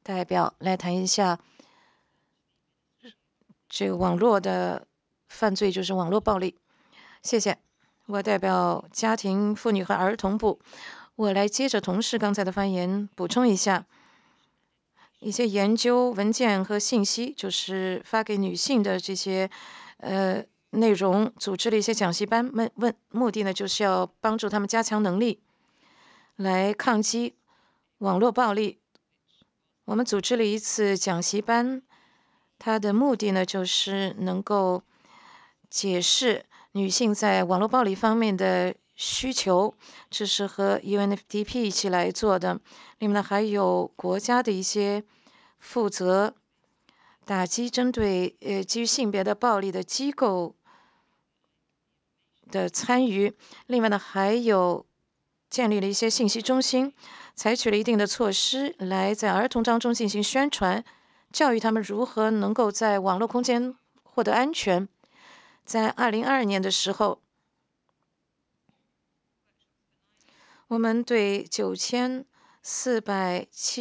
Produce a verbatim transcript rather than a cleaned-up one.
代表来谈一下这个网络的犯罪，就是网络暴力。谢谢。我代表家庭、妇女和儿童部，我来接着同事刚才的发言补充一下一些研究文件和信息，就是发给女性的这些呃内容，组织了一些讲习班，目问目的呢就是要帮助他们加强能力，来抗击网络暴力。我们组织了一次讲习班，它的目的呢就是能够解释女性在网络暴力方面的需求，这是和 U N F D P 一起来做的。另外呢，还有国家的一些负责打击针对呃基于性别的暴力的机构的参与。另外呢，还有建立了一些信息中心，采取了一定的措施来在儿童当中进行宣传，教育他们如何能够在网络空间获得安全。在二零二二年的时候，我们对九千四百七